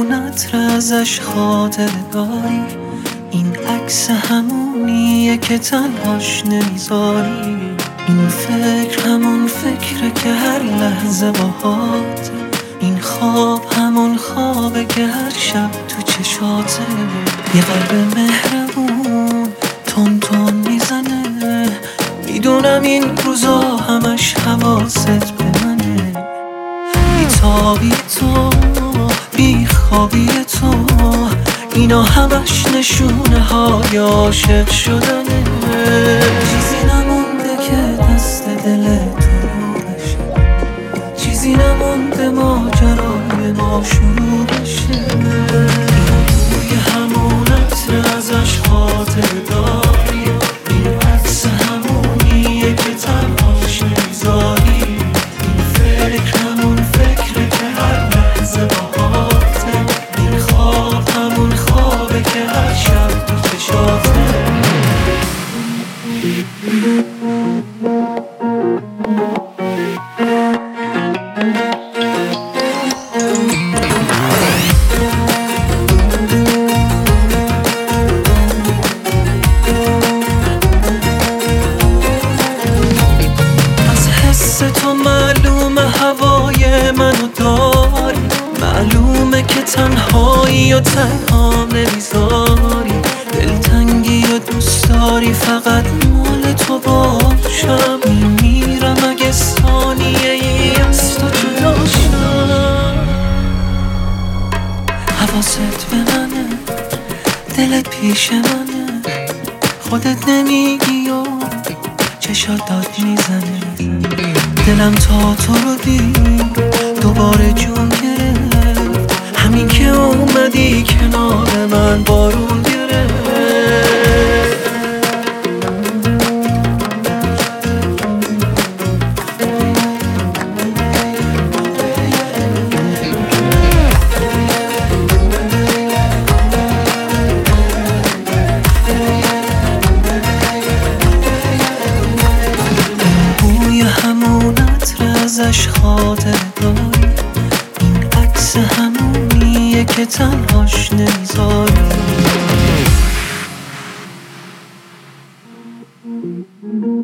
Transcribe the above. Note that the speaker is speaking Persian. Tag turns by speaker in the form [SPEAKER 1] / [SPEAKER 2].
[SPEAKER 1] همون عطر ازش خاطره داری، این عکس همونیه که تنهاش نمیذاری. این فکر همون فکره که هر لحظه باهاته، این خواب همون خوابه که هر شب تو چشاته. یه قلب مهربون تون تون میزنه، میدونم این روزا همش حواست به منه. بیتابی تو، بیخوابی تو، اینا همش نشونه های عاشق شدنه. چیزی نمونده که دست دل تو بشه، چیزی نمونده ماجرای ما شروع بشه. توی همون عطر ازش خاطر داری، این عکس همونیه که تنهاش نمیذاری. این فکر همون فکره که هر لحظه باهاته، این خواب همون خوابه که هر شب تو چشاته. تو معلومه هوای منو داری، معلومه که تنهایی و تنها نمیذاری. دلتنگی و دوست داری فقط مال تو باشم، میمیرم اگه ثانیه ای از تو جدا شم. حواست به منه، دلت پیش منه، خودت نمیگی و چشات داد میزنه. دلم تا تو رو دید دوباره جون گرفت، همین که اومدی کنار من بارون گرفت. ازش خاطر داری، این عکس همونیه که تنهاش نمیذاری.